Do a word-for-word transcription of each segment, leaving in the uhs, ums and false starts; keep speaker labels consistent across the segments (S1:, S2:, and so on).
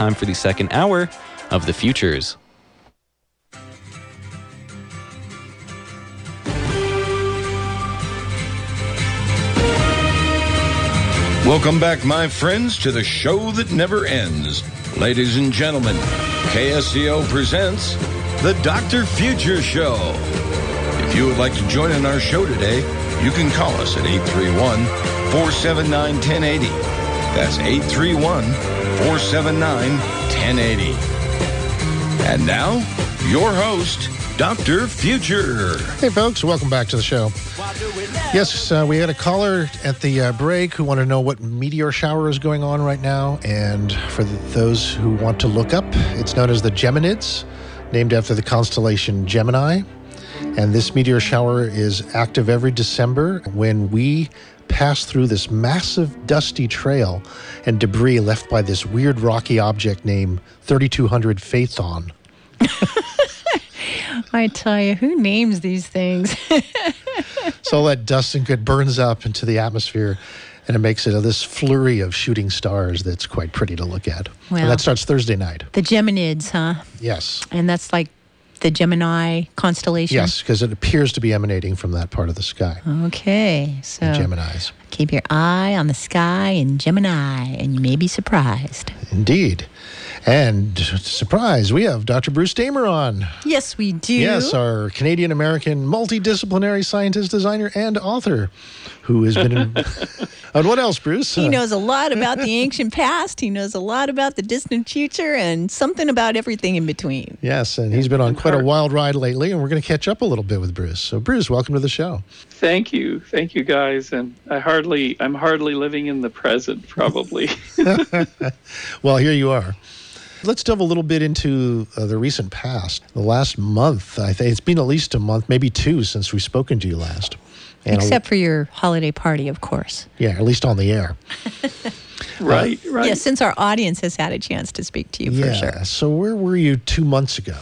S1: time for the second hour of The Futures.
S2: Welcome back, my friends, to the show that never ends. Ladies and gentlemen, K S C O presents the Doctor Future Show. If you would like to join in our show today, you can call us at eight three one, four seven nine, one zero eight zero. That's eight three one, four seven nine, one zero eight zero. And now, your host, Doctor Future.
S3: Hey, folks, welcome back to the show. Yes, uh, we had a caller at the uh, break who wanted to know what meteor shower is going on right now. And for the, those who want to look up, it's known as the Geminids, named after the constellation Gemini. And this meteor shower is active every December when we pass through this massive dusty trail and debris left by this weird rocky object named thirty-two hundred Phaethon.
S4: I tell you, who names these things?
S3: So all that dust and good burns up into the atmosphere, and it makes it a, this flurry of shooting stars that's quite pretty to look at.
S4: Well,
S3: and that starts Thursday night.
S4: The Geminids, huh?
S3: Yes.
S4: And that's like the Gemini constellation?
S3: Yes, because it appears to be emanating from that part of the sky.
S4: Okay, so
S3: the Geminis.
S4: Keep your eye on the sky in Gemini, and you may be surprised.
S3: Indeed. And surprise, we have Doctor Bruce Damer on.
S4: Yes, we do.
S3: Yes, our Canadian-American multidisciplinary scientist, designer, and author who has been in... And what else, Bruce?
S4: He
S3: uh,
S4: knows a lot about the ancient past. He knows a lot about the distant future and something about everything in between.
S3: Yes, and he's been on quite a wild ride lately, and we're going to catch up a little bit with Bruce. So, Bruce, welcome to the show.
S5: Thank you. Thank you, guys. And I hardly, I'm hardly living in the present, probably.
S3: Well, here you are. Let's delve a little bit into uh, the recent past. The last month, I think it's been at least a month, maybe two, since we've spoken to you last. And
S4: Except a, for your holiday party, of course.
S3: Yeah, at least on the air.
S5: Right, uh, right.
S4: Yeah, since our audience has had a chance to speak to you,
S3: yeah,
S4: for sure.
S3: So where were you two months ago?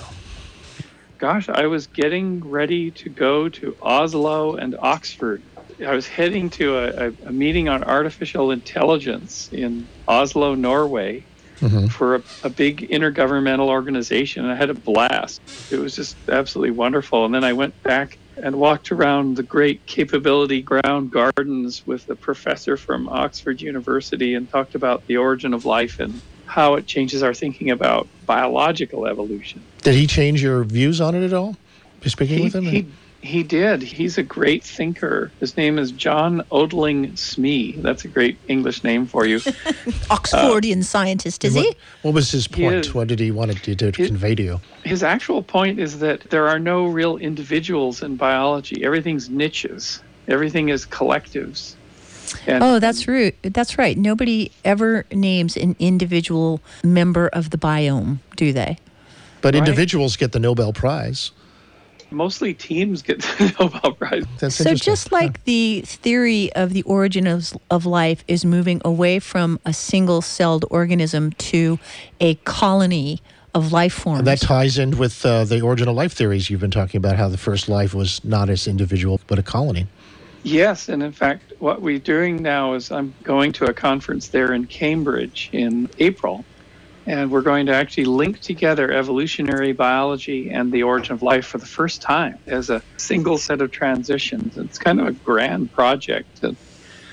S5: Gosh, I was getting ready to go to Oslo and Oxford. I was heading to a, a, a meeting on artificial intelligence in Oslo, Norway. Mm-hmm. For a, a big intergovernmental organization, and I had a blast. It was just absolutely wonderful. And then I went back and walked around the great Capability Ground Gardens with a professor from Oxford University and talked about the origin of life and how it changes our thinking about biological evolution.
S3: Did he change your views on it at all? You speaking
S5: he,
S3: with him?
S5: He, he did. He's a great thinker. His name is John Odling Smee. That's a great English name for you.
S4: Oxfordian uh, scientist, is
S3: what,
S4: he?
S3: What was his point? What did he want to, to his, convey to you?
S5: His actual point is that there are no real individuals in biology. Everything's niches. Everything is collectives.
S4: And, oh, that's right. That's right. Nobody ever names an individual member of the biome, do they?
S3: But
S5: right.
S3: individuals get the Nobel Prize.
S5: Mostly teams get the Nobel Prize.
S3: That's
S4: so just like yeah. the theory of the origin of, of life is moving away from a single-celled organism to a colony of life forms.
S3: And that ties in with uh, the origin of life theories you've been talking about, how the first life was not as individual, but a colony.
S5: Yes, and in fact, what we're doing now is I'm going to a conference there in Cambridge in April. And we're going to actually link together evolutionary biology and the origin of life for the first time as a single set of transitions. It's kind of a grand project. And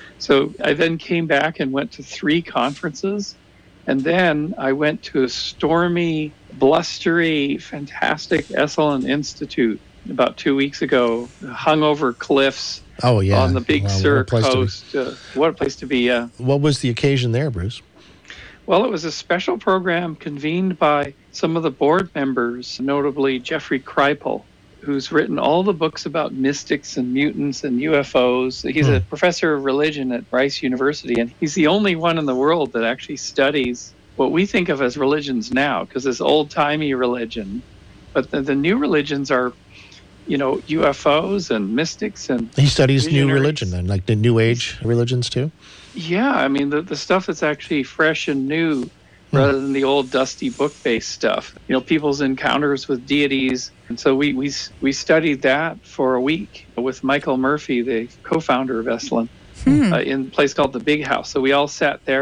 S5: so I then came back and went to three conferences. And then I went to a stormy, blustery, fantastic Esalen Institute about two weeks ago, hung over cliffs
S3: oh, yeah.
S5: on the Big
S3: wow,
S5: Sur coast. Uh, what a place to be. Uh,
S3: what was the occasion there, Bruce?
S5: Well, it was a special program convened by some of the board members, notably Jeffrey Kripal, who's written all the books about mystics and mutants and U F Os. He's hmm. a professor of religion at Rice University, and he's the only one in the world that actually studies what we think of as religions now, because it's old-timey religion. But the, the new religions are, you know, U F Os and mystics and
S3: He studies new religion then, like the New Age religions too?
S5: Yeah, I mean, the, the stuff that's actually fresh and new mm. rather than the old dusty book-based stuff. You know, people's encounters with deities. And so we, we, we studied that for a week with Michael Murphy, the co-founder of Esalen, hmm. uh, in a place called the Big House. So we all sat there with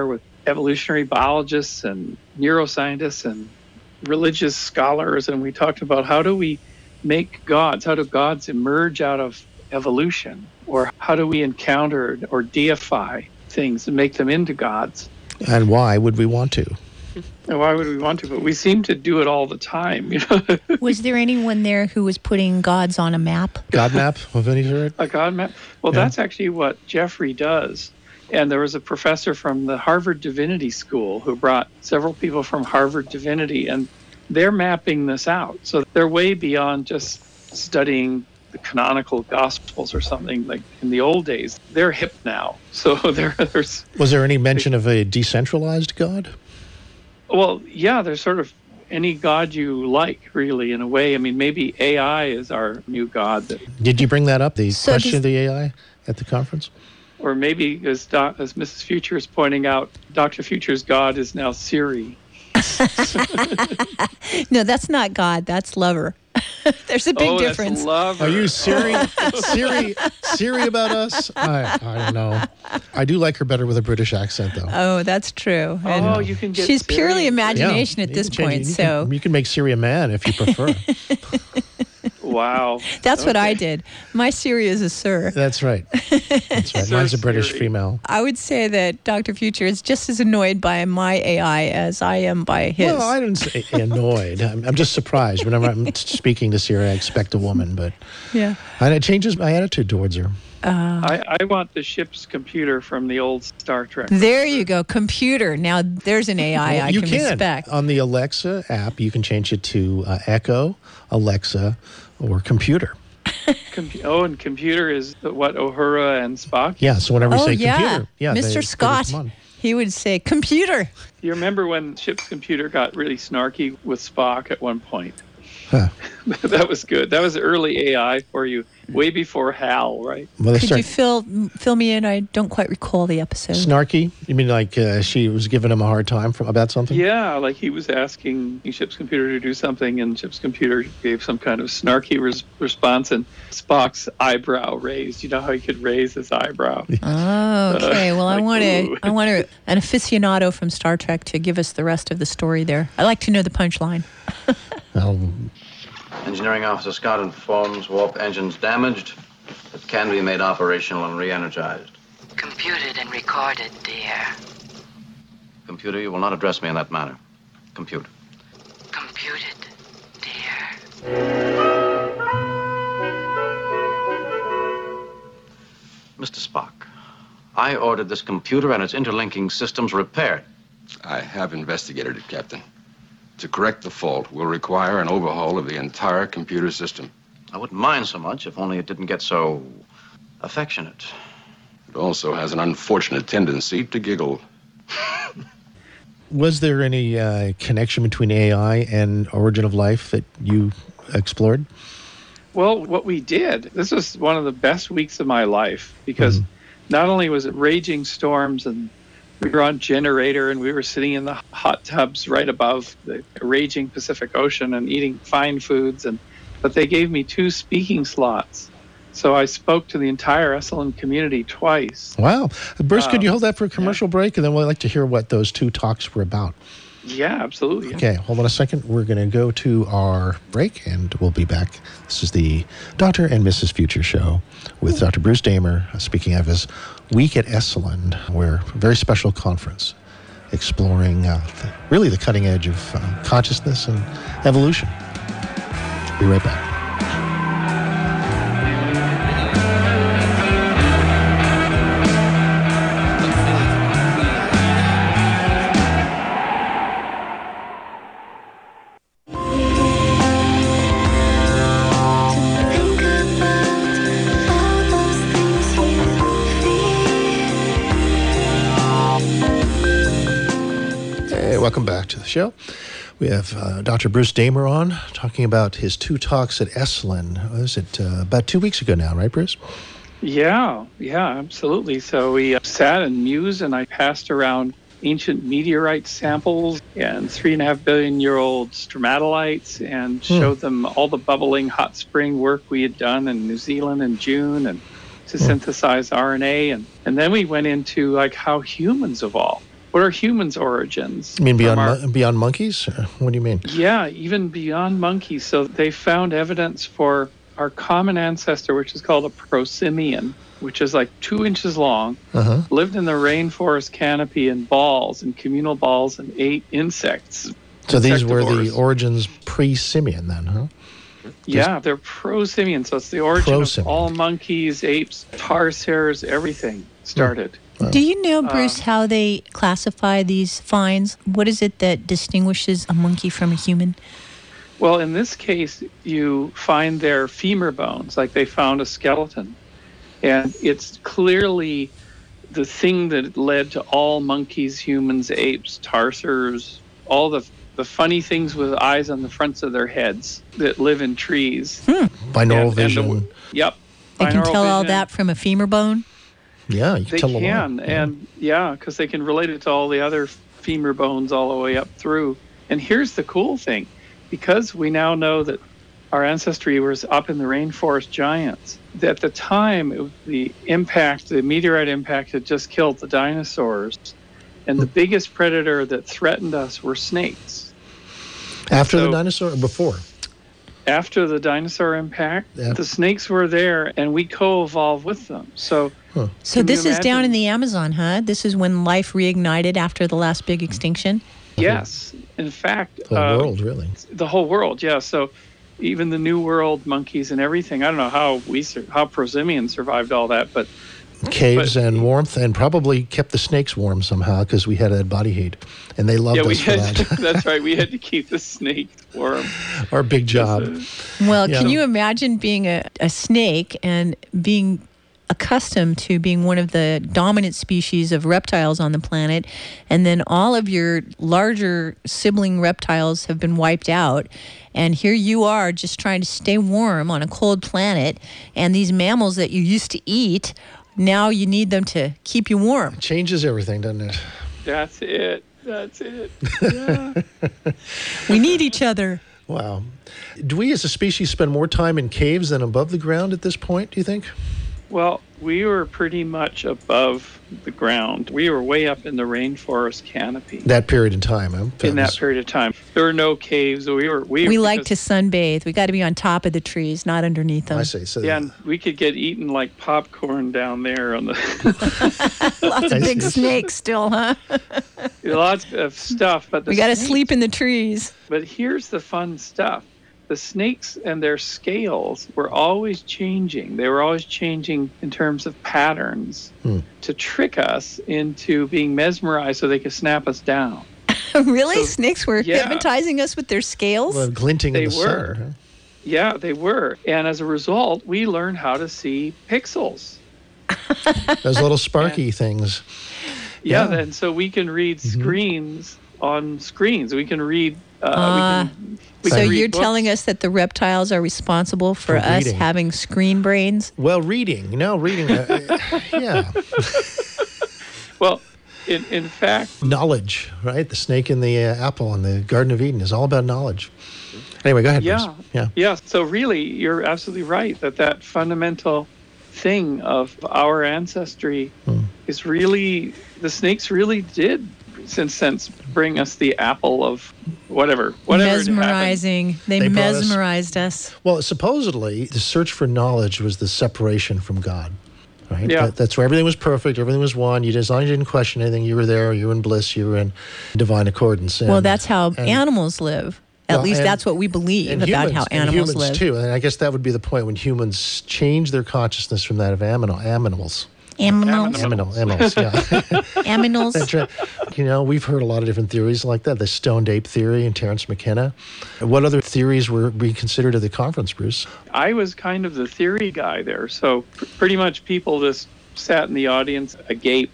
S5: evolutionary biologists and neuroscientists and religious scholars, and we talked about how do we make gods? How do gods emerge out of evolution? Or how do we encounter or deify things and make them into gods?
S3: And why would we want to?
S5: And why would we want to? But we seem to do it all the time. You know?
S4: Was there anyone there who was putting gods on a map?
S3: God map of any sort?
S5: A god map? Well,
S3: Yeah.
S5: that's actually what Jeffrey does. And there was a professor from the Harvard Divinity School who brought several people from Harvard Divinity, and they're mapping this out. So they're way beyond just studying the canonical gospels or something like in the old days. They're hip now. So there, there's...
S3: Was there any mention of a decentralized God?
S5: Well, yeah, there's sort of any god you like, really, in a way. I mean, maybe A I is our new god. That,
S3: Did you bring that up, the
S4: So
S3: question
S4: does-
S3: of the A I at the conference?
S5: or maybe, as, Do- as Missus Future is pointing out, Doctor Future's god is now Siri.
S4: No, that's not God. That's lover. There's a big
S5: oh,
S4: difference.
S5: That's lover.
S3: Are you Siri, Siri, Siri about us? I, I don't know. I do like her better with a British accent, though.
S4: Oh, that's true.
S5: Oh,
S4: And
S5: you can get
S4: she's
S5: Siri.
S4: purely imagination
S3: Yeah,
S4: at
S3: you
S4: this
S3: can change it.
S4: point.
S3: You
S4: So
S3: can, you can make Siri a man if you prefer.
S5: Wow.
S4: that's what I
S5: Okay.
S4: did. My Siri is a sir.
S3: That's right. That's right.
S5: Sir
S3: Mine's a British
S5: Siri.
S3: female.
S4: I would say that Doctor Future is just as annoyed by my A I as I am by his.
S3: Well, I didn't say annoyed. I'm, I'm just surprised. Whenever I'm speaking to Siri, I expect a woman, but
S4: yeah.
S3: and it changes my attitude towards her.
S5: I, I want the ship's computer from the old Star Trek.
S4: There you go. Computer. Now there's an A I
S3: Well,
S4: I
S3: you
S4: can,
S3: can
S4: respect.
S3: on the Alexa app. You can change it to uh, Echo, Alexa, or computer.
S5: Com- oh, and computer is what Uhura and Spock.
S3: Yeah. So whenever you
S4: Oh
S3: say
S4: yeah,
S3: computer, yeah, they-
S4: Mister
S3: they
S4: Scott.
S3: come on.
S4: He would say computer.
S5: You remember when ship's computer got really snarky with Spock at one point?
S3: Huh.
S5: That was good. That was early A I for you, way before HAL, right?
S3: Well, they
S4: Could
S3: start
S4: you fill fill me in? I don't quite recall the episode.
S3: snarky. You mean like uh, she was giving him a hard time for, about something?
S5: Yeah, like he was asking ship's computer to do something, and ship's computer gave some kind of snarky res- response, and Spock's eyebrow raised. You know how he could raise his eyebrow?
S4: Oh, okay. Well, I
S5: like,
S4: want to.
S5: ooh.
S4: I want to, an aficionado from Star Trek to give us the rest of the story. There, I like to know the punchline.
S3: Well,
S6: Engineering Officer Scott informs warp engines damaged, but can be made operational and re-energized.
S7: Computed and recorded, dear.
S6: Computer, you will not address me in that manner. Computer.
S7: Computed, dear.
S6: Mister Spock, I ordered this computer and its interlinking systems repaired.
S8: I have investigated it, Captain. To correct the fault will require an overhaul of the entire computer system.
S6: I wouldn't mind so much if only it didn't get so affectionate.
S8: It also has an unfortunate tendency to giggle.
S3: was there any uh, connection between A I and Origin of Life that you explored?
S5: Well, what we did, this was one of the best weeks of my life because not only was it raging storms and we were on generator and we were sitting in the hot tubs right above the raging Pacific Ocean and eating fine foods, and but they gave me two speaking slots. So I spoke to the entire Esalen community twice.
S3: Wow. Bruce, could
S5: Um,
S3: you hold that for a commercial break? And then we'd like to hear what those two talks were about.
S5: Yeah, absolutely.
S3: Okay, hold on a second. We're going to go to our break, and we'll be back. This is the Doctor and Missus Future show with Doctor Bruce Damer, uh, speaking of his week at Esalen, where a very special conference exploring uh, the, really the cutting edge of uh, consciousness and evolution. Be right back. Hey, welcome back to the show. We have uh, Doctor Bruce Damer on talking about his two talks at Esalen. What was it? Uh, about two weeks ago now, right, Bruce?
S5: Yeah, yeah, absolutely. So we uh, sat and mused, and I passed around ancient meteorite samples and three and a half billion year old stromatolites and showed them all the bubbling hot spring work we had done in New Zealand in June and to synthesize R N A. And, and then we went into like how humans evolve. what are humans' origins?
S3: You mean beyond
S5: Our,
S3: mon- beyond monkeys? Or what do you mean?
S5: Yeah, even beyond monkeys. So they found evidence for our common ancestor, which is called a prosimian, which is like two inches long,
S3: Uh-huh.
S5: lived in the rainforest canopy in balls, in communal balls, and ate insects.
S3: So these were the
S5: insectivores.
S3: origins pre-simian then, huh?
S5: Yeah, they're prosimian. So it's the origin
S3: Prosimian.
S5: of all monkeys, apes, tarsiers, everything started.
S4: Do you know, Bruce, how they classify these finds? What is it that distinguishes a monkey from a human?
S5: Well, in this case, you find their femur bones, like they found a skeleton. And it's clearly the thing that led to all monkeys, humans, apes, tarsiers, all the the funny things with eyes on the fronts of their heads that live in trees.
S4: Hmm.
S3: Binaural
S5: And- and
S3: vision.
S5: the- yep.
S4: They can
S5: Binaural
S4: tell all
S5: vision.
S4: that from a femur bone?
S3: yeah, you
S5: They
S3: can tell
S5: can,
S3: a lot.
S5: and yeah, because they can relate it to all the other femur bones all the way up through. And here's the cool thing. Because we now know that our ancestry was up in the rainforest giants, at the time, it was the impact, the meteorite impact had just killed the dinosaurs. And the biggest predator that threatened us were snakes.
S3: After the
S5: so-
S3: dinosaur or before?
S5: After the dinosaur impact,
S3: Yeah.
S5: the snakes were there, and we co-evolved with them. So,
S4: So
S5: Can
S4: this
S5: you
S4: is down
S5: imagine?
S4: in the Amazon, huh? This is when life reignited after the last big extinction?
S5: yes, in fact,
S3: The
S5: uh,
S3: world, really.
S5: the whole world, yeah. So, even the New World monkeys and everything. I don't know how we sur- how prosimians survived all that, but
S3: Caves
S5: but-
S3: and warmth, and probably kept the snakes warm somehow because we had that body heat. And they loved
S5: yeah, we
S3: us for
S5: had.
S3: that.
S5: That's right. We had to keep the snake warm.
S3: Our big job.
S4: Well,
S3: Yeah.
S4: can you imagine being a, a snake and being accustomed to being one of the dominant species of reptiles on the planet, and then all of your larger sibling reptiles have been wiped out, and here you are just trying to stay warm on a cold planet, and these mammals that you used to eat, now you need them to keep you warm.
S3: Changes everything, doesn't it?
S5: That's it. That's it. Yeah.
S4: We need each other.
S3: Wow. Do we as a species spend more time in caves than above the ground at this point, do you think?
S5: Well, we were pretty much above the ground. We were way up in the rainforest canopy
S3: That period in time, huh?
S5: in that period of time. There were no caves. We were. We,
S4: We like to
S5: because-
S4: sunbathe. We got to be on top of the trees, not underneath them.
S3: I see. So
S5: Yeah, and we could get eaten like popcorn down there on the.
S4: Lots
S3: I
S4: of big
S3: see.
S4: snakes still, huh?
S5: Lots of stuff, but the
S4: We got to
S5: snakes-
S4: sleep in the trees.
S5: But here's the fun stuff. The snakes and their scales were always changing. They were always changing in terms of patterns
S3: Hmm.
S5: to trick us into being mesmerized so they could snap us down.
S4: Really?
S5: So-
S4: Snakes were
S5: yeah.
S4: hypnotizing us with their scales?
S3: well, glinting
S5: They
S3: in the
S5: were.
S3: sun.
S5: Yeah, they were. And as a result, we learned how to see pixels.
S3: Huh? Those little sparky things.
S5: Yeah,
S3: Yeah.
S5: and so we can read
S3: Mm-hmm.
S5: screens on screens. We can read. Uh,
S4: Ah.
S5: we can, we
S4: So
S5: can read
S4: you're
S5: books.
S4: telling us that the reptiles are responsible for,
S3: For
S4: us
S3: reading.
S4: having screen brains?
S3: Well, reading. No, reading. Uh, yeah.
S5: Well, in in fact,
S3: Knowledge, right? The snake in the uh, apple in the Garden of Eden is all about knowledge. Anyway, go ahead.
S5: yeah,
S3: Bruce. Yeah.
S5: yeah. So really, you're absolutely right that that fundamental thing of our ancestry
S3: Hmm.
S5: is really the snakes really did, in a sense, bring us the apple of whatever, whatever had happened.
S4: Mesmerizing. They,
S3: They brought us-
S4: mesmerized us.
S3: Well, supposedly, the search for knowledge was the separation from God. Right?
S5: Yeah.
S3: That, that's where everything was perfect, everything was one. You, as long as you didn't question anything, you were there, you were in bliss, you were in divine accordance. And,
S4: Well, that's how
S3: and-
S4: animals live. At
S3: Well,
S4: least
S3: and-
S4: that's what we believe
S3: and
S4: about
S3: humans,
S4: how
S3: and
S4: animals
S3: humans
S4: live.
S3: too. And I guess that would be the point when humans change their consciousness from that of aminal, aminals.
S4: Aminals.
S3: Aminal, aminals, yeah.
S4: Aminals.
S3: That's right. You know, we've heard a lot of different theories like that. The stoned ape theory and Terence McKenna. What other theories were being considered at the conference, Bruce?
S5: I was kind of the theory guy there, so pr- pretty much people just sat in the audience agape.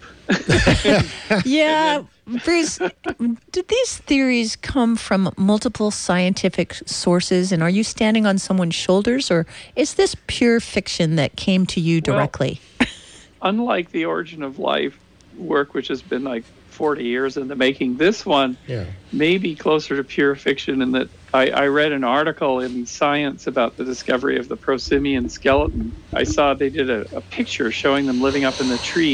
S4: Yeah, Bruce, did these theories come from multiple scientific sources, and are you standing on someone's shoulders, or is this pure fiction that came to you
S5: Well,
S4: directly?
S5: Unlike the Origin of Life work, which has been like forty years in the making, this one
S3: Yeah.
S5: may be closer to pure fiction in that I, I read an article in Science about the discovery of the prosimian skeleton. I saw they did a, a picture showing them living up in the tree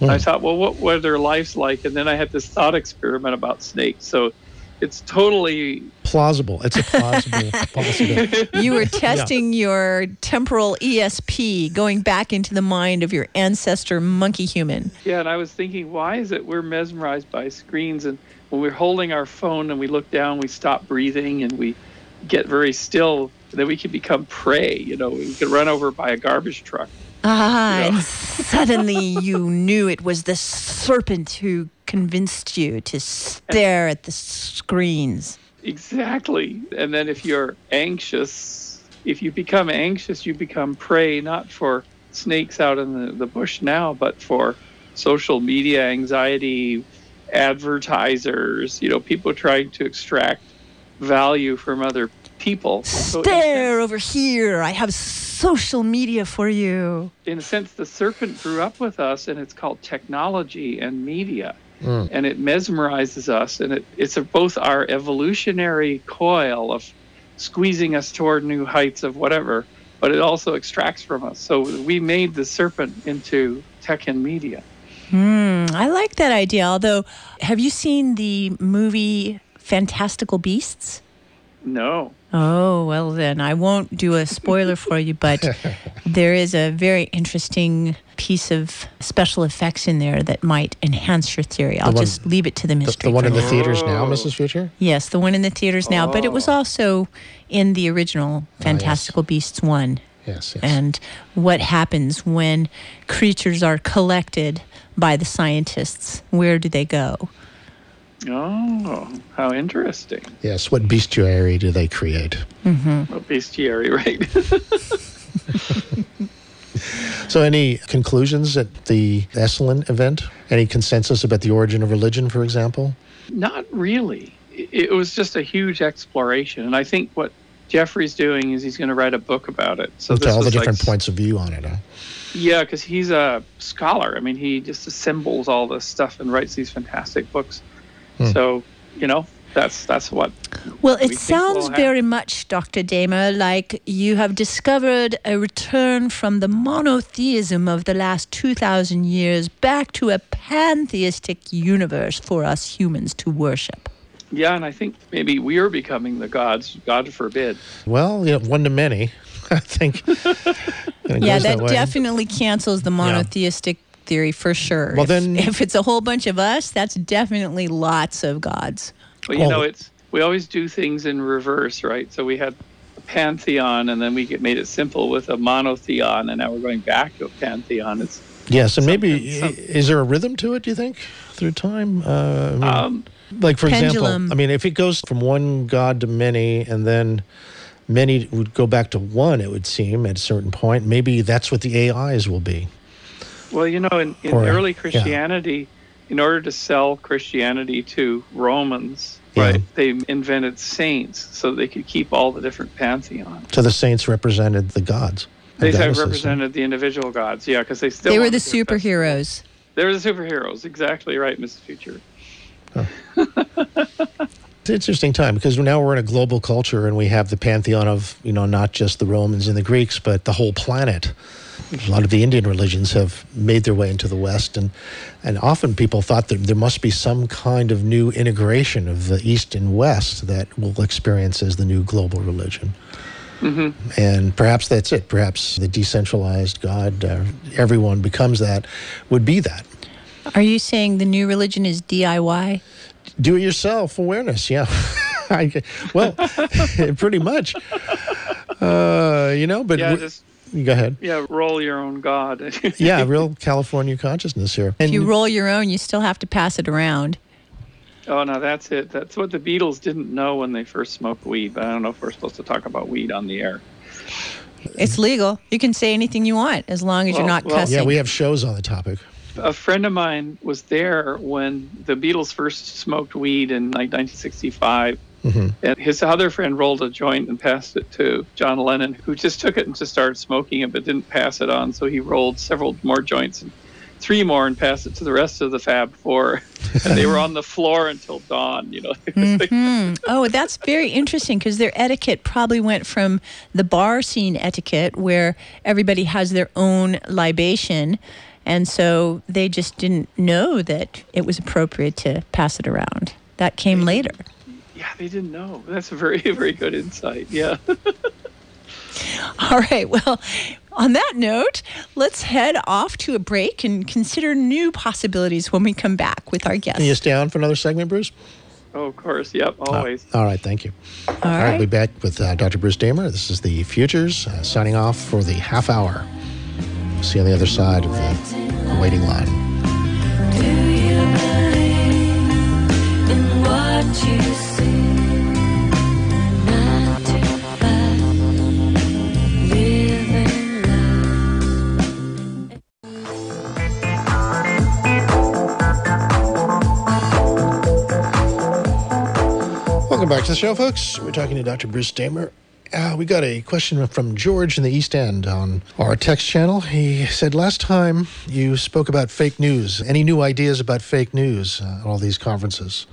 S5: And I thought, well, what were their lives like? And then I had this thought experiment about snakes. So it's totally
S3: plausible. It's a plausible possibility.
S4: You were testing yeah. your temporal E S P, going back into the mind of your ancestor monkey human.
S5: Yeah, and I was thinking, why is it we're mesmerized by screens, and when we're holding our phone and we look down, we stop breathing and we get very still, and then we can become prey. You know, we could run over by a garbage truck.
S4: Ah,
S5: you know?
S4: And suddenly you knew it was the serpent who convinced you to stare at the screens.
S5: Exactly. And then if you're anxious, if you become anxious, you become prey, not for snakes out in the, the bush now, but for social media anxiety, advertisers, you know, people trying to extract value from other people.
S4: Stare so over here. I have social media for you.
S5: In a sense, the serpent grew up with us, and it's called technology and media.
S3: Mm.
S5: And it mesmerizes us, and it, it's a, both our evolutionary coil of squeezing us toward new heights of whatever, but it also extracts from us. So we made the serpent into tech and media.
S4: Mm, I like that idea. Although, have you seen the movie Fantastical Beasts?
S5: No.
S4: Oh, well then, I won't do a spoiler for you, but there is a very interesting piece of special effects in there that might enhance your theory. I'll
S3: one,
S4: just leave it to the mystery.
S3: The, the one in the
S5: Oh.
S3: theaters now, Missus Future?
S4: Yes, the one in the theaters now, but it was
S5: Oh.
S4: also in the original Fantastical Beasts one.
S3: Yes, yes.
S4: And what happens when creatures are collected by the scientists? Where do they go?
S5: Oh, how interesting.
S3: Yes, what bestiary do they create?
S4: Mm-hmm.
S5: Well, bestiary, right?
S3: So any conclusions at the Esalen event? Any consensus about the origin of religion, for example?
S5: Not really. It, it was just a huge exploration. And I think what Jeffrey's doing is he's going to write a book about it. So
S3: With
S5: this
S3: all the
S5: was
S3: different
S5: like,
S3: points of view on it, huh?
S5: Yeah, because he's a scholar. I mean, he just assembles all this stuff and writes these fantastic books.
S3: Hmm.
S5: So, you know, that's that's what.
S4: Well,
S5: we
S4: it
S5: think
S4: sounds
S5: will happen.
S4: very much, Doctor Damer, like you have discovered a return from the monotheism of the last two thousand years back to a pantheistic universe for us humans to worship.
S5: Yeah, and I think maybe we are becoming the gods. God forbid.
S3: Well, you know, one to many, I think.
S4: Yeah, that,
S3: that way.
S4: definitely cancels the monotheistic theory for sure.
S3: Well,
S4: if,
S3: then-
S4: if it's a whole bunch of us, that's definitely lots of gods.
S5: Well, you
S3: Oh.
S5: know, it's we always do things in reverse, right? So we had a pantheon, and then we get, made it simple with a monotheon, and now we're going back to a pantheon. It's
S3: Yes, and maybe,
S5: Something- some-
S3: is there a rhythm to it, do you think, through time? Uh, I mean,
S5: um,
S3: like, for
S4: pendulum.
S3: example, I mean, if it goes from one god to many, and then many would go back to one, it would seem, at a certain point, maybe that's what the A Is will be.
S5: well, you know, in, in
S3: Or,
S5: early
S3: yeah.
S5: Christianity, in order to sell Christianity to Romans,
S3: Yeah.
S5: right, they invented saints so they could keep all the different pantheons.
S3: So the saints represented the gods. and
S5: They have
S3: goddesses, huh?
S5: represented the individual gods, yeah, because they still
S4: They were
S5: want
S4: the
S5: to give festivals.
S4: superheroes.
S5: They were the superheroes, exactly right, Missus Future.
S3: It's an interesting time because now we're in a global culture and we have the pantheon of, you know, not just the Romans and the Greeks, but the whole planet. A lot of the Indian religions have made their way into the West, and, and often people thought that there must be some kind of new integration of the East and West that we'll experience as the new global religion.
S5: Mm-hmm.
S3: And perhaps that's it. Perhaps the decentralized God, uh, everyone becomes that, would be that.
S4: Are you saying the new religion is D I Y?
S3: Do-it-yourself awareness, yeah. I, well, pretty much. Uh, you know, but
S5: Yeah,
S3: we-
S5: just
S3: go ahead.
S5: yeah, roll your own god.
S3: Yeah, real California consciousness here. And
S4: If you roll your own, you still have to pass it around.
S5: Oh, no, that's it. That's what the Beatles didn't know when they first smoked weed, but I don't know if we're supposed to talk about weed on the air.
S4: It's legal. You can say anything you want as long as you're
S5: Well-
S4: not
S5: well-
S4: cussing.
S3: yeah, we have shows on the topic.
S5: A friend of mine was there when the Beatles first smoked weed in like nineteen sixty-five.
S3: Mm-hmm.
S5: And his other friend rolled a joint and passed it to John Lennon, who just took it and just started smoking it, but didn't pass it on. So he rolled several more joints and three more and passed it to the rest of the Fab Four. And they were on the floor until dawn, you know.
S4: Hmm. Oh, that's very interesting because their etiquette probably went from the bar scene etiquette where everybody has their own libation And so they just didn't know that it was appropriate to pass it around. That came later.
S5: Yeah, they didn't know. That's a very, very good insight. Yeah.
S4: All right. Well, on that note, let's head off to a break and consider new possibilities when we come back with our guests.
S3: Can you stay on for another segment, Bruce?
S5: Oh, of course. Yep, always.
S3: Uh, all right, thank you.
S4: All
S3: All right,
S4: right.
S3: we'll be back with uh, Doctor Bruce Damer. This is the Futures, uh, signing off for the half hour. See you on the other side of the waiting line.
S9: Do you believe in what you see? Nine to five, living life.
S3: Welcome back to the show, folks. We're talking to Doctor Bruce Damer. Uh, we got a question from George in the East End on our text channel. He said, last time you spoke about fake news. Any new ideas about fake news uh, at all these conferences?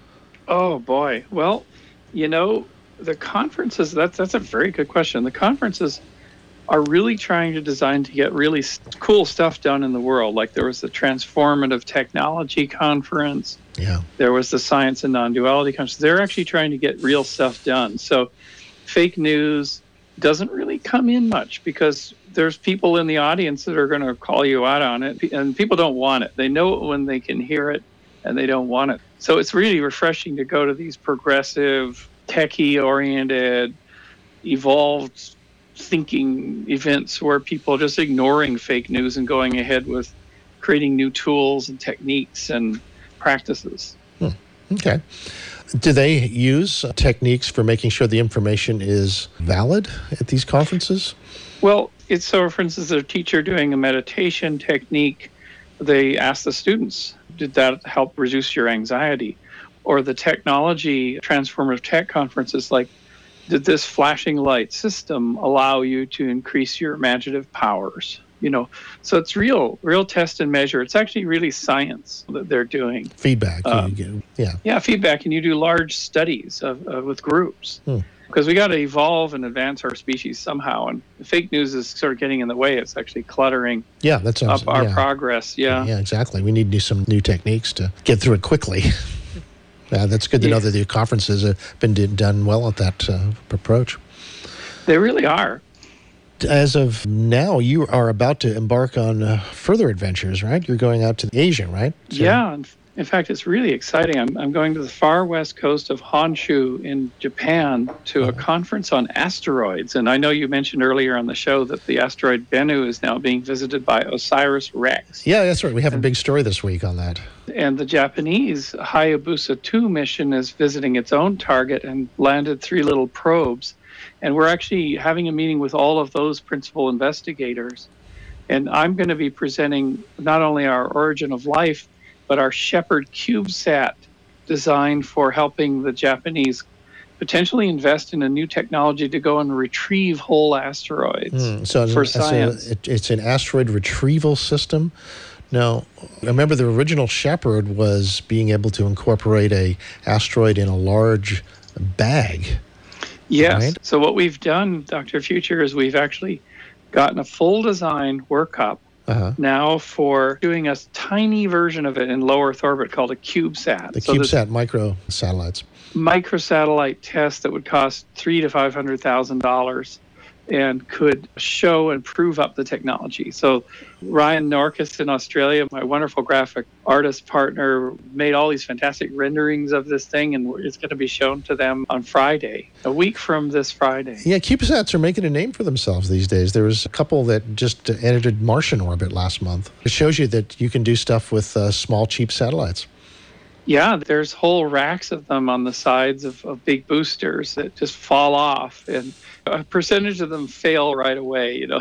S5: Oh, boy. Well, you know, the conferences, that's, that's a very good question. The conferences are really trying to design to get really st- cool stuff done in the world. Like there was the Transformative Technology Conference.
S3: Yeah.
S5: There was the Science and Non-Duality Conference. They're actually trying to get real stuff done. So fake news doesn't really come in much because there's people in the audience that are going to call you out on it, and people don't want it. They know it when they can hear it, and they don't want it. So it's really refreshing to go to these progressive, techie-oriented, evolved thinking events where people are just ignoring fake news and going ahead with creating new tools and techniques and practices.
S3: Hmm. Okay. Do they use techniques for making sure the information is valid at these conferences?
S5: Well, it's so, for instance, a teacher doing a meditation technique, they ask the students, did that help reduce your anxiety? Or the technology transformative tech conferences, like, did this flashing light system allow you to increase your imaginative powers? You know, so it's real, real test and measure. It's actually really science that they're doing.
S3: Feedback.
S5: Um,
S3: you, yeah.
S5: Yeah, feedback, and you do large studies of, uh, with groups.
S3: Hmm.
S5: Because we got to evolve and advance our species somehow, and fake news is sort of getting in the way. It's actually cluttering
S3: Yeah, that sounds,
S5: up our
S3: yeah.
S5: progress. Yeah.
S3: Yeah, exactly. We need to do some new techniques to get through it quickly. uh, that's good to
S5: Yeah.
S3: know that the conferences have been did, done well at that uh, approach.
S5: They really are.
S3: As of now, you are about to embark on uh, further adventures, right? You're going out to Asia, right? So-
S5: Yeah. In, in fact, it's really exciting. I'm, I'm going to the far west coast of Honshu in Japan to a conference on asteroids. And I know you mentioned earlier on the show that the asteroid Bennu is now being visited by OSIRIS-REx.
S3: Yeah, that's right. We have a big story this week on that.
S5: And the Japanese Hayabusa two mission is visiting its own target and landed three little probes. And we're actually having a meeting with all of those principal investigators. And I'm going to be presenting not only our origin of life, but our Shepherd CubeSat designed for helping the Japanese potentially invest in a new technology to go and retrieve whole asteroids
S3: Mm, so
S5: for
S3: it's, a-
S5: science.
S3: it, it's an asteroid retrieval system. Now, I remember the original Shepherd was being able to incorporate a asteroid in a large bag.
S5: Yes.
S3: Right.
S5: So what we've done, Doctor Future, is we've actually gotten a full design workup
S3: Uh-huh.
S5: now for doing a tiny version of it in low Earth orbit called a CubeSat.
S3: The
S5: So this
S3: CubeSat micro satellites.
S5: microsatellite test that would cost three to five hundred thousand dollars, and could show and prove up the technology. So Ryan Norkus in Australia, my wonderful graphic artist partner, made all these fantastic renderings of this thing, and it's going to be shown to them on Friday, a week from this Friday.
S3: Yeah, CubeSats are making a name for themselves these days. There was a couple that just uh, entered Martian orbit last month. It shows you that you can do stuff with uh, small, cheap satellites.
S5: Yeah, there's whole racks of them on the sides of, of big boosters that just fall off, and a percentage of them fail right away, you know,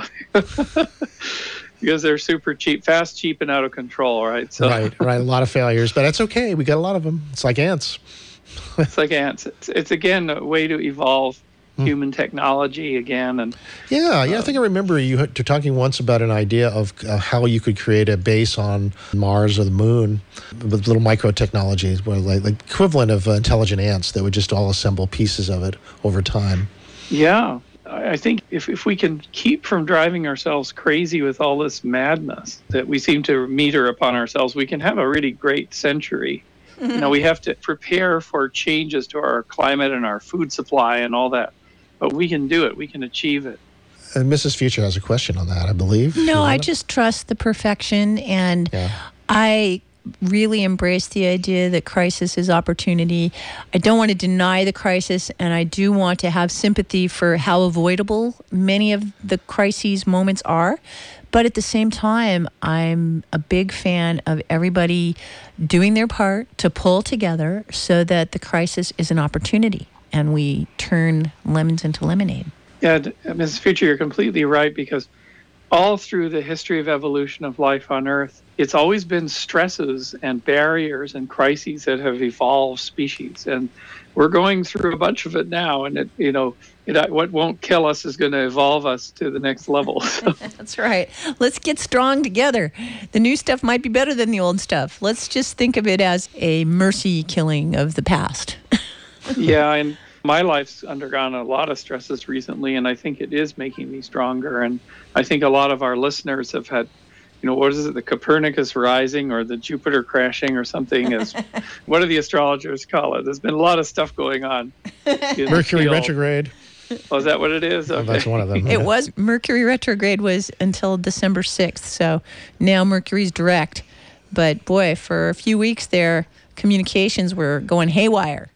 S5: because they're super cheap, fast, cheap, and out of control, right? So
S3: Right, right. A lot of failures, but that's okay. We got a lot of them. It's like ants.
S5: it's like ants. It's, it's again a way to evolve human technology again, and
S3: Yeah, yeah. I think I remember you had- talking once about an idea of uh, how you could create a base on Mars or the Moon with little micro technologies, where like, like equivalent of uh, intelligent ants that would just all assemble pieces of it over time.
S5: yeah. I think if, if we can keep from driving ourselves crazy with all this madness that we seem to meter upon ourselves, we can have a really great century. Mm-hmm. You know, we have to prepare for changes to our climate and our food supply and all that. But we can do it. We can achieve it.
S3: And Missus Future has a question on that, I believe.
S4: No, I just trust the perfection, and yeah. I really embrace the idea that crisis is opportunity. I don't want to deny the crisis, and I do want to have sympathy for how avoidable many of the crises moments are. But at the same time, I'm a big fan of everybody doing their part to pull together so that the crisis is an opportunity and we turn lemons into lemonade.
S5: Yeah, Missus Future, you're completely right, because all through the history of evolution of life on Earth, it's always been stresses and barriers and crises that have evolved species. And we're going through a bunch of it now. And, it, you know, it, what won't kill us is going to evolve us to the next level.
S4: That's right. Let's get strong together. The new stuff might be better than the old stuff. Let's just think of it as a mercy killing of the past.
S5: Yeah, and my life's undergone a lot of stresses recently, and I think it is making me stronger. And I think a lot of our listeners have had, you know, what is it, the Copernicus rising or the Jupiter crashing or something? As what do the astrologers call it? There's been a lot of stuff going on.
S3: Mercury retrograde.
S5: Oh, is that what it is? Okay.
S3: Oh, that's one of them.
S4: It was Mercury retrograde was until December sixth, so now Mercury's direct. But boy, for a few weeks there, communications were going haywire.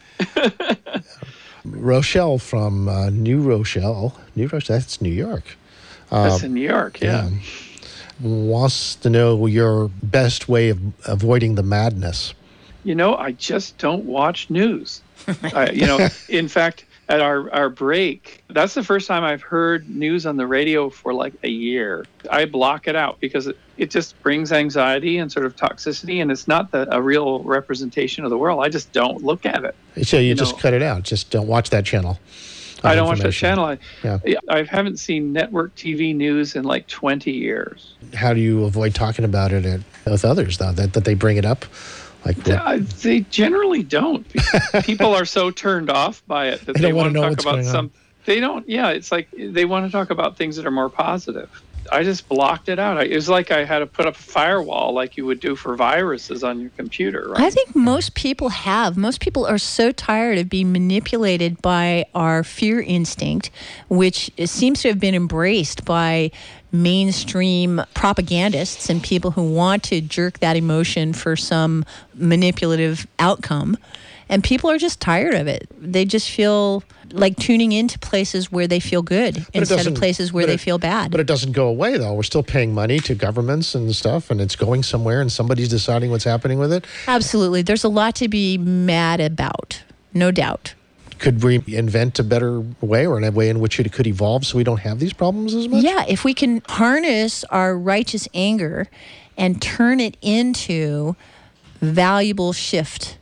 S3: Rochelle from uh, New Rochelle, New Rochelle, that's New York.
S5: Uh, that's in New York, yeah. yeah.
S3: Wants to know your best way of avoiding the madness.
S5: You know, I just don't watch news. I, you know, in fact, at our, our break, that's the first time I've heard news on the radio for like a year. I block it out because it, it just brings anxiety and sort of toxicity, and it's not the, a real representation of the world. I just don't look at it.
S3: So you, you just know? cut it out. Just don't watch that channel.
S5: I don't watch that channel. I, yeah. I haven't seen network T V news in like twenty years.
S3: How do you avoid talking about it at, with others, though, that, that they bring it up? Like
S5: uh, they generally don't. People are so turned off by it that they, they want to talk about some. They don't. Yeah, it's like they want to talk about things that are more positive. I just blocked it out. I, it was like I had to put up a firewall, like you would do for viruses on your computer. Right?
S4: I think most people have. Most people are so tired of being manipulated by our fear instinct, which seems to have been embraced by mainstream propagandists and people who want to jerk that emotion for some manipulative outcome. And people are just tired of it. They just feel like tuning into places where they feel good but instead of places where they
S3: it,
S4: feel bad.
S3: But it doesn't go away, though. We're still paying money to governments and stuff, and it's going somewhere, and somebody's deciding what's happening with it.
S4: Absolutely. There's a lot to be mad about, no doubt.
S3: Could we invent a better way or a way in which it could evolve so we don't have these problems as much?
S4: Yeah, if we can harness our righteous anger and turn it into valuable shift.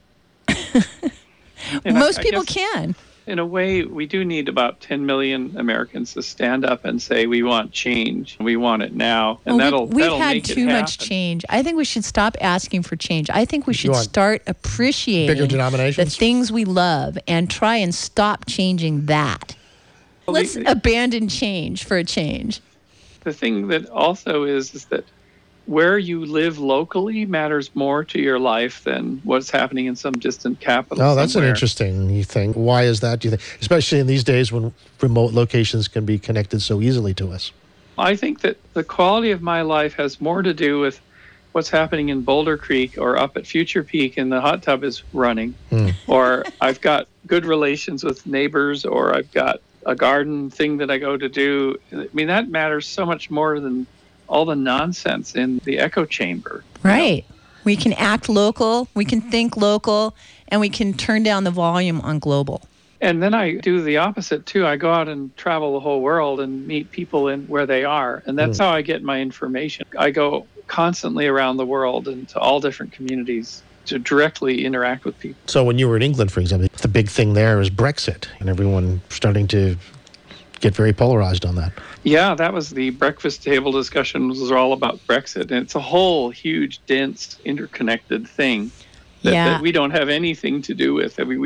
S4: Most I, I people can.
S5: In a way, we do need about ten million Americans to stand up and say we want change. We want it now. And
S4: well,
S5: that'll,
S4: we, we've
S5: that'll
S4: had
S5: make
S4: too
S5: it
S4: much change. I think we should stop asking for change. I think we should start appreciating
S3: bigger denominations?
S4: the things we love and try and stop changing that. Well, Let's the, abandon change for a change.
S5: The thing that also is, is that where you live locally matters more to your life than what's happening in some distant capital.
S3: Oh, that's
S5: somewhere.
S3: An interesting thing. Why is that, do you think? Especially in these days when remote locations can be connected so easily to us.
S5: I think that the quality of my life has more to do with what's happening in Boulder Creek or up at Future Peak and the hot tub is running. Hmm. Or I've got good relations with neighbors, or I've got a garden thing that I go to do. I mean, that matters so much more than all the nonsense in the echo chamber.
S4: Right. Know? We can act local, we can think local, and we can turn down the volume on global.
S5: And then I do the opposite, too. I go out and travel the whole world and meet people in where they are. And that's mm. how I get my information. I go constantly around the world and to all different communities to directly interact with people.
S3: So when you were in England, for example, the big thing there is Brexit, and everyone starting to get very polarized on that.
S5: Yeah, that was the breakfast table discussion was all about Brexit. And it's a whole huge, dense, interconnected thing that,
S4: yeah.
S5: that we don't have anything to do with. I mean, we don't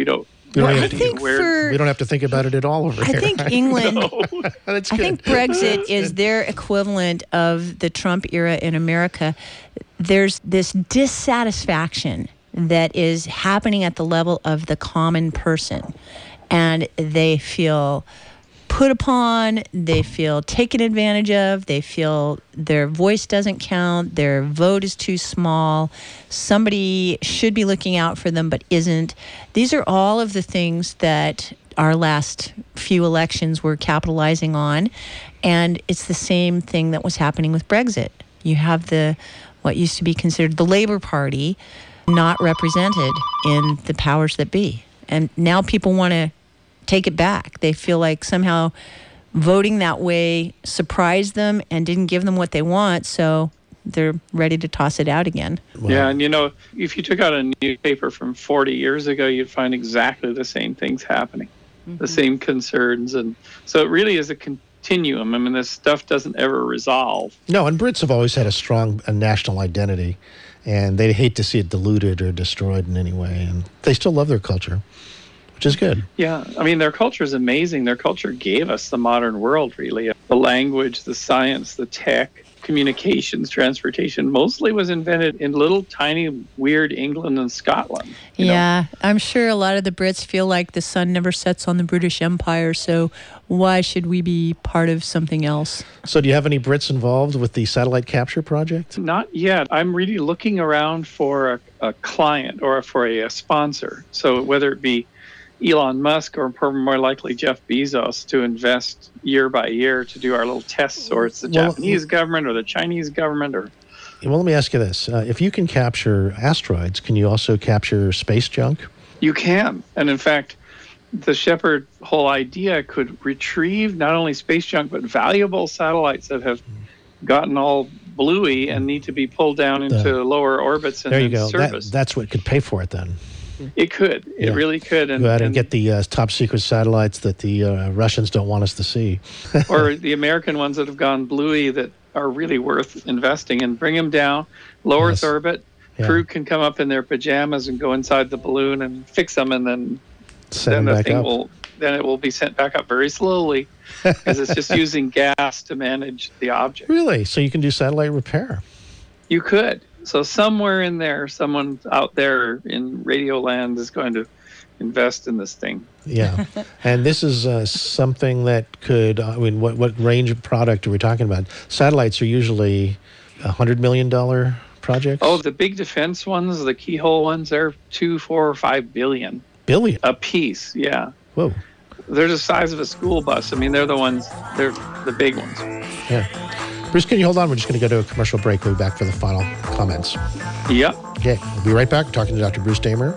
S3: We don't,
S4: Well,
S3: even
S4: I
S3: have to,
S4: think for
S3: we don't have to think about it at all over
S4: I
S3: here.
S4: think England.
S3: That's
S4: I
S3: good.
S4: think Brexit is their equivalent of the Trump era in America. There's this dissatisfaction that is happening at the level of the common person, and they feel put upon, they feel taken advantage of, they feel their voice doesn't count, their vote is too small, somebody should be looking out for them but isn't. These are all of the things that our last few elections were capitalizing on, and it's the same thing that was happening with Brexit. You have the what used to be considered the Labour Party not represented in the powers that be, and now people want to take it back. They feel like somehow voting that way surprised them and didn't give them what they want, so they're ready to toss it out again.
S5: Wow. Yeah, and you know, if you took out a newspaper from forty years ago, you'd find exactly the same things happening, mm-hmm. the same concerns. And so it really is a continuum. I mean, this stuff doesn't ever resolve.
S3: No, and Brits have always had a strong a national identity, and they hate to see it diluted or destroyed in any way, and they still love their culture, which is good.
S5: Yeah, I mean, their culture is amazing. Their culture gave us the modern world, really. The language, the science, the tech, communications, transportation, mostly was invented in little tiny weird England and Scotland.
S4: Yeah, know? I'm sure a lot of the Brits feel like the sun never sets on the British Empire, so why should we be part of something else?
S3: So do you have any Brits involved with the satellite capture project?
S5: Not yet. I'm really looking around for a, a client or for a, a sponsor. So whether it be Elon Musk or more likely Jeff Bezos to invest year by year to do our little tests, or it's the well, Japanese government or the Chinese government. Or
S3: well, let me ask you this. Uh, if you can capture asteroids, can you also capture space junk?
S5: You can. And in fact, the Shepard whole idea could retrieve not only space junk, but valuable satellites that have gotten all bluey and need to be pulled down into the, lower orbits and
S3: there you go.
S5: service.
S3: That, that's what could pay for it then.
S5: It could. It yeah. really could.
S3: And, Go ahead and, and get the uh, top secret satellites that the uh, Russians don't want us to see.
S5: Or the American ones that have gone bluey that are really worth investing in. Bring them down, low yes. Earth orbit. Yeah. Crew can come up in their pajamas and go inside the balloon and fix them, and then,
S3: Send
S5: then
S3: them
S5: the
S3: back
S5: thing
S3: up.
S5: will then it will be sent back up very slowly because it's just using gas to manage the object.
S3: Really? So you can do satellite repair?
S5: You could. So somewhere in there, someone out there in Radio Land is going to invest in this thing.
S3: Yeah. And this is uh, something that could, I mean, what, what range of product are we talking about? Satellites are usually one hundred million dollars projects?
S5: Oh, the big defense ones, the keyhole ones, they're two, four, or five billion.
S3: Billion?
S5: A piece, yeah.
S3: Whoa.
S5: They're the size of a school bus. I mean, they're the ones, they're the big ones.
S3: Yeah. Bruce, can you hold on? We're just going to go to a commercial break. We'll be back for the final comments.
S5: Yep.
S3: Okay, we'll be right back. We're talking to Doctor Bruce Damer,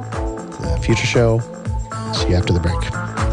S3: the Future Show. See you after the break.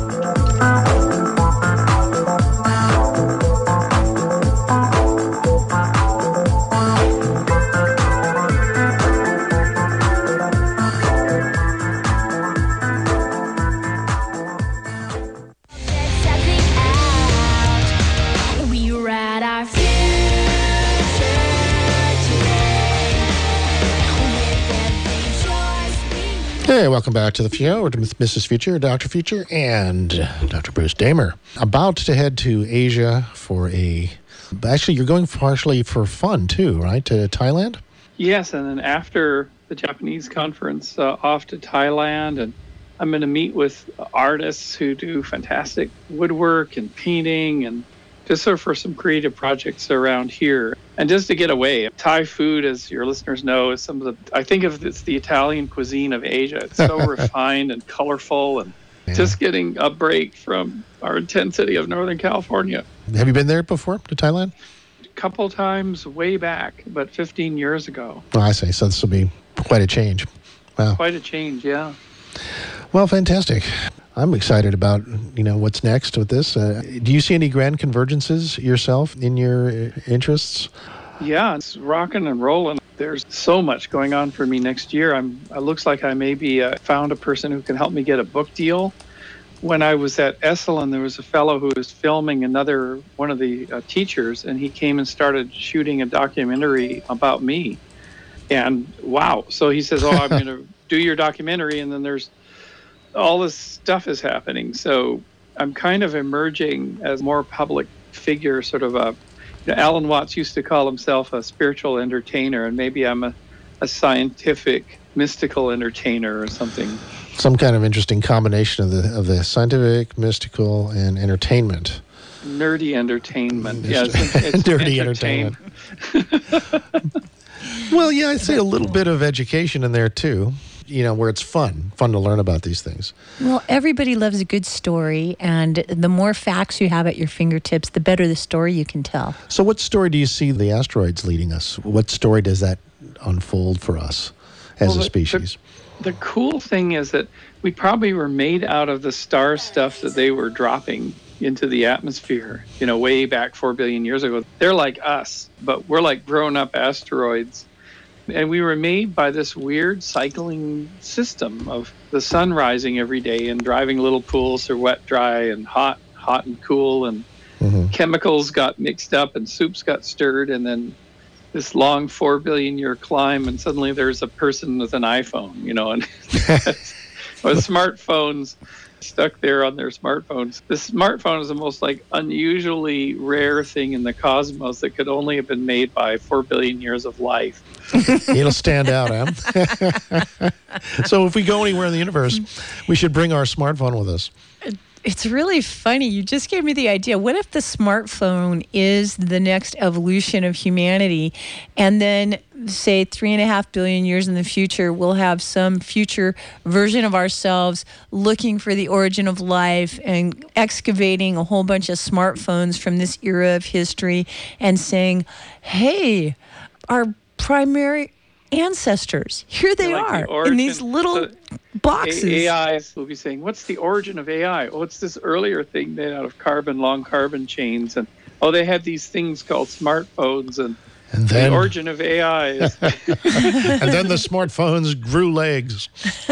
S3: Hey, welcome back to the show with Missus Future, Doctor Future, and Doctor Bruce Damer. About to head to Asia for a... Actually, you're going partially for fun, too, right, to Thailand?
S5: Yes, and then after the Japanese conference, uh, off to Thailand, and I'm going to meet with artists who do fantastic woodwork and painting, and just sort of for some creative projects around here. And just to get away, Thai food, as your listeners know, is some of the, I think of it's the Italian cuisine of Asia. It's so refined and colorful, and yeah. just getting a break from our intensity of Northern California.
S3: Have you been there before, to Thailand?
S5: A couple times way back, but fifteen years ago.
S3: Oh, I see. So this will be quite a change. Wow.
S5: Quite a change, yeah.
S3: Well, fantastic. I'm excited about, you know, what's next with this. Uh, do you see any grand convergences yourself in your interests?
S5: Yeah, it's rocking and rolling. There's so much going on for me next year. I'm. It looks like I maybe uh, found a person who can help me get a book deal. When I was at Esalen, there was a fellow who was filming another one of the uh, teachers, and he came and started shooting a documentary about me. And wow! So he says, "Oh, I'm going to do your documentary," and then there's all this stuff is happening. So I'm kind of emerging as more public figure, sort of a, you know, Alan Watts used to call himself a spiritual entertainer, and maybe I'm a, a scientific, mystical entertainer or something.
S3: Some kind of interesting combination of the of the scientific, mystical, and entertainment.
S5: Nerdy entertainment.
S3: It's,
S5: Yeah, it's, it's
S3: dirty
S5: entertain.
S3: entertainment. Well, yeah, I'd say a little bit of education in there too. You know, where it's fun, fun to learn about these things.
S4: Well, everybody loves a good story, and the more facts you have at your fingertips, the better the story you can tell.
S3: So what story do you see the asteroids leading us? What story does that unfold for us as
S5: Well,
S3: a
S5: the-
S3: species?
S5: The cool thing is that we probably were made out of the star stuff that they were dropping into the atmosphere, you know, way back four billion years ago. They're like us, but we're like grown-up asteroids. And we were made by this weird cycling system of the sun rising every day and driving little pools through wet, dry, and hot, hot and cool, and
S3: Mm-hmm.
S5: chemicals got mixed up and soups got stirred, and then this long four billion year climb, and suddenly there's a person with an iPhone, you know, and with smartphones stuck there on their smartphones. This smartphone is the most like unusually rare thing in the cosmos that could only have been made by four billion years of life.
S3: It'll stand out, huh? So if we go anywhere in the universe, we should bring our smartphone with us.
S4: It's really funny. You just gave me the idea. What if the smartphone is the next evolution of humanity, and then, say, three and a half billion years in the future, we'll have some future version of ourselves looking for the origin of life and excavating a whole bunch of smartphones from this era of history and saying, hey, our primary ancestors, here they
S5: Like the
S4: are in
S5: origin-
S4: these little
S5: so
S4: boxes.
S5: A- AIs will be saying, what's the origin of A I? Oh, it's this earlier thing made out of carbon, long carbon chains. And, oh, they had these things called smartphones. And,
S3: And then,
S5: the origin of A I is...
S3: and then the smartphones grew legs.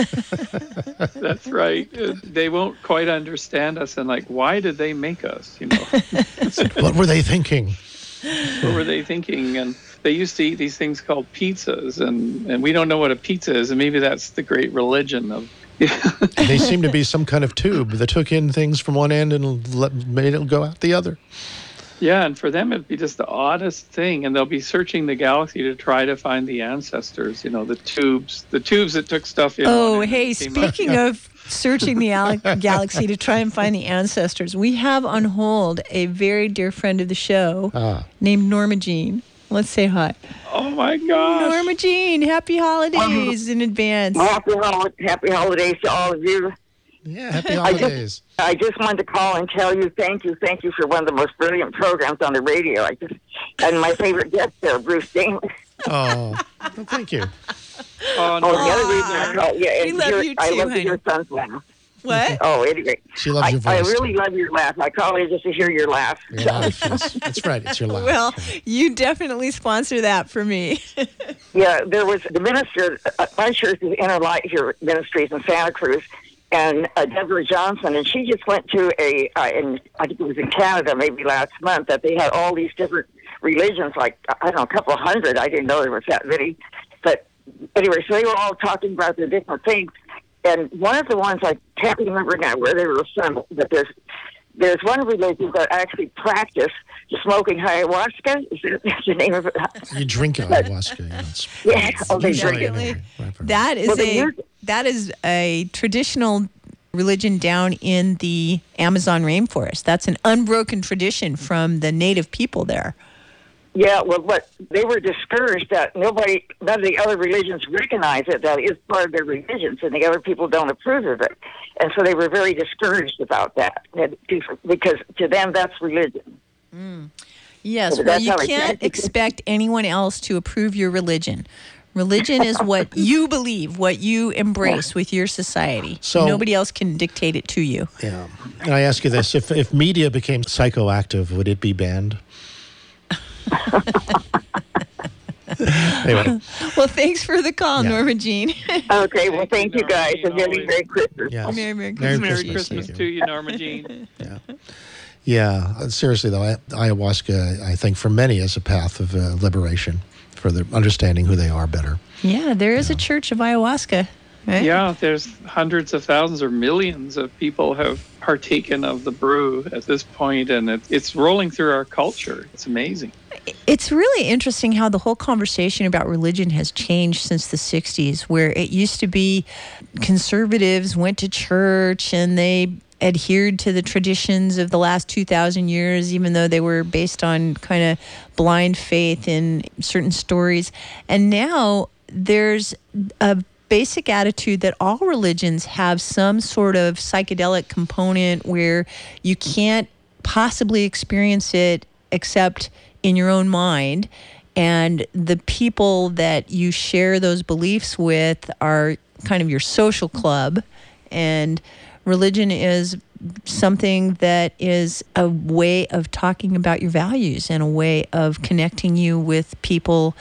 S5: That's right. Uh, They won't quite understand us. And, like, why did they make us? You know,
S3: What were they thinking?
S5: what were they thinking? And they used to eat these things called pizzas. And, and we don't know what a pizza is. And maybe that's the great religion of...
S3: They seem to be some kind of tube that took in things from one end and let, made it go out the other.
S5: Yeah, and for them it'd be just the oddest thing, and they'll be searching the galaxy to try to find the ancestors. You know, the tubes, the tubes that took stuff in.
S4: Oh,
S5: on it
S4: hey,
S5: and came out.
S4: speaking of searching the al- galaxy to try and find the ancestors, we have on hold a very dear friend of the show
S3: Ah.
S4: named Norma Jean. Let's say hi.
S5: Oh my gosh!
S4: Norma Jean, happy holidays in advance.
S10: Happy, hol- happy holidays to all of you.
S3: Yeah, happy
S10: I just,
S3: holidays.
S10: I just wanted to call and tell you thank you, thank you for one of the most brilliant programs on the radio. I just and my favorite guest there, Bruce Dane.
S3: Oh, well, thank you.
S5: Oh,
S10: Oh,
S5: no.
S10: the other reason I called, yeah,
S4: We
S10: and
S4: love
S10: your-
S4: you
S10: I
S4: too,
S10: love
S4: honey.
S10: your son's laugh.
S4: What?
S10: Oh, anyway,
S3: She loves
S10: I,
S3: your
S10: I
S3: voice.
S10: really love your laugh. I call you just to hear your laugh.
S3: Your laugh, yes. That's right. It's your laugh.
S4: Well, you definitely sponsor that for me.
S10: Yeah, there was the minister, uh, my church is Inner Light here, Ministries in Santa Cruz, and uh, Deborah Johnson, and she just went to a, uh, in, I think it was in Canada maybe last month, that they had all these different religions, like, I don't know, a couple of hundred. I didn't know there was that many. But anyway, so they were all talking about the different things. And one of the ones, I can't remember now where they were assembled, but there's there's one religion that actually practice smoking ayahuasca. Is that that's the name of it?
S3: You drink ayahuasca. Yes.
S10: Yeah, oh, they
S3: Usually
S10: drink it.
S3: anyway. Right, right.
S4: That is
S10: Well, they
S4: a
S10: use-
S4: that is a traditional religion down in the Amazon rainforest. That's an unbroken tradition from the native people there.
S10: Yeah, well, what they were discouraged that nobody, none of the other religions recognize it, that it is part of their religions, and the other people don't approve of it. And so they were very discouraged about that, and because to them that's religion.
S4: Yes,
S10: So
S4: well,
S10: that's
S4: you
S10: how it-
S4: can't expect anyone else to approve your religion. Religion is what you believe, what you embrace with your society.
S3: So-
S4: Nobody else can dictate it to you.
S3: Yeah. And I ask you this: if if media became psychoactive, would it be banned? Anyway,
S4: Well, thanks for the call,
S3: Yeah.
S4: Norma Jean.
S10: Okay, well, thank you guys, and
S5: Norma
S10: very,
S5: Jean,
S10: Merry Christmas.
S3: yeah.
S4: Merry, Merry
S3: Merry
S4: Christmas.
S5: Merry
S3: Christmas,
S5: Christmas
S3: thank
S5: to
S3: you.
S5: you, Norma Jean.
S3: Yeah. Yeah. uh, Seriously, though, I- ayahuasca, I think, for many is a path of uh, liberation for the understanding who they are better.
S4: Yeah, there is a church of ayahuasca Right?
S5: Yeah, there's hundreds of thousands or millions of people have partaken of the brew at this point, and it, it's rolling through our culture. It's amazing.
S4: It's really interesting how the whole conversation about religion has changed since the sixties, where it used to be conservatives went to church and they adhered to the traditions of the last two thousand years, even though they were based on kind of blind faith in certain stories. And now there's a basic attitude that all religions have some sort of psychedelic component where you can't possibly experience it except in your own mind, and the people that you share those beliefs with are kind of your social club, and religion is something that is a way of talking about your values and a way of connecting you with people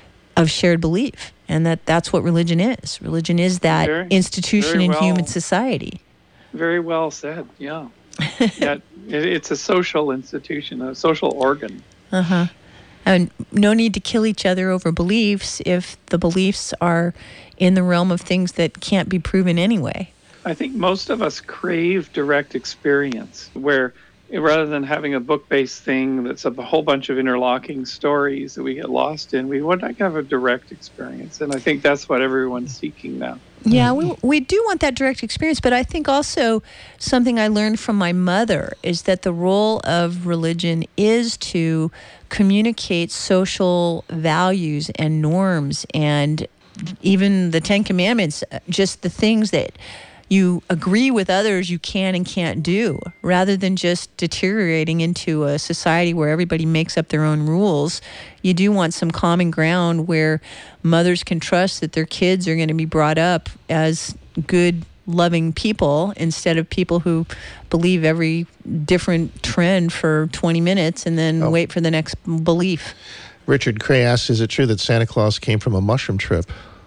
S4: of shared belief, and that that's what religion is. Religion is that
S5: Very-
S4: institution
S5: very
S4: in
S5: well.
S4: human society.
S5: Very well said, yeah. yeah it, it's a social institution, a social organ.
S4: Uh-huh. And no need to kill each other over beliefs if the beliefs are in the realm of things that can't be proven anyway.
S5: I think most of us crave direct experience, where rather than having a book-based thing that's a whole bunch of interlocking stories that we get lost in, we would like to have a direct experience. And I think that's what everyone's seeking now.
S4: Yeah, we we do want that direct experience, but I think also something I learned from my mother is that the role of religion is to communicate social values and norms, and even the Ten Commandments, just the things that you agree with others you can and can't do, rather than just deteriorating into a society where everybody makes up their own rules. You do want some common ground where mothers can trust that their kids are going to be brought up as good, loving people instead of people who believe every different trend for twenty minutes and then
S3: Oh.
S4: wait for the next belief.
S3: Richard Cray asks, is it true that Santa Claus came from a mushroom trip?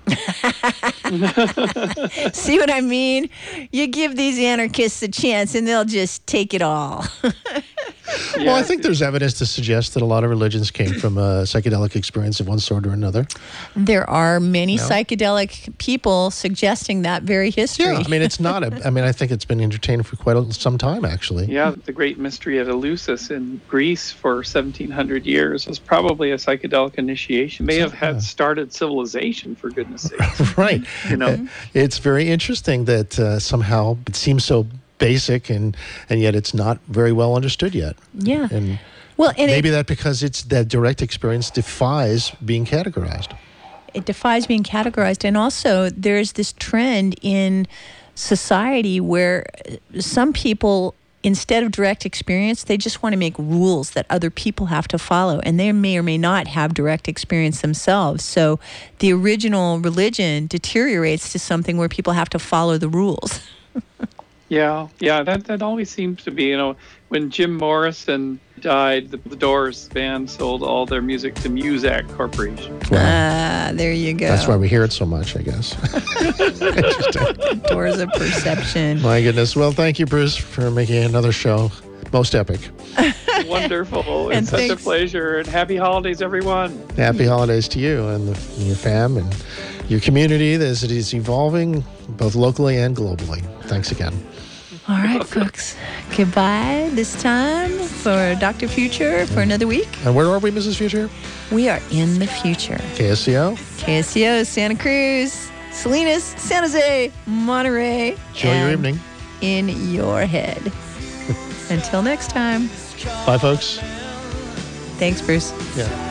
S4: See what I mean? You give these anarchists a chance and they'll just take it all.
S3: Well, I think there's evidence to suggest that a lot of religions came from a psychedelic experience of one sort or another.
S4: There are many
S3: No.
S4: psychedelic people suggesting that very history.
S3: Yeah, I mean, it's not a, I mean, I think it's been entertaining for quite a, some time, actually.
S5: Yeah, the great mystery at Eleusis in Greece for seventeen hundred years was probably a psychedelic initiation. May have had started civilization, for goodness sake.
S3: Right.
S5: You know?
S3: It's very interesting that uh, somehow it seems so basic and, and yet it's not very well understood yet.
S4: Yeah.
S3: And
S4: Well, and
S3: maybe
S4: it,
S3: that because it's that direct experience defies being categorized.
S4: it defies being categorized. And also, there's this trend in society where some people, instead of direct experience, they just want to make rules that other people have to follow. And they may or may not have direct experience themselves. So the original religion deteriorates to something where people have to follow the rules.
S5: Yeah, yeah, that that always seems to be, you know, when Jim Morrison died, the, the Doors band sold all their music to Muzak Corporation.
S4: Ah, there you go.
S3: That's why we hear it so much, I guess. Interesting.
S4: Doors of perception.
S3: My goodness. Well, thank you, Bruce, for making another show most epic.
S5: Wonderful.
S4: And
S5: It's such a
S4: thanks.
S5: pleasure. And happy holidays, everyone.
S3: Happy holidays to you and, the, and your fam and your community as it is evolving both locally and globally. Thanks again.
S4: All right, folks. Goodbye this time for Doctor Future for another week.
S3: And where are we, Missus Future?
S4: We are in the future.
S3: K S C O.
S4: K S C O, Santa Cruz, Salinas, San Jose, Monterey.
S3: Enjoy your
S4: and
S3: evening.
S4: In your head. Until next time.
S3: Bye, folks.
S4: Thanks, Bruce.
S3: Yeah.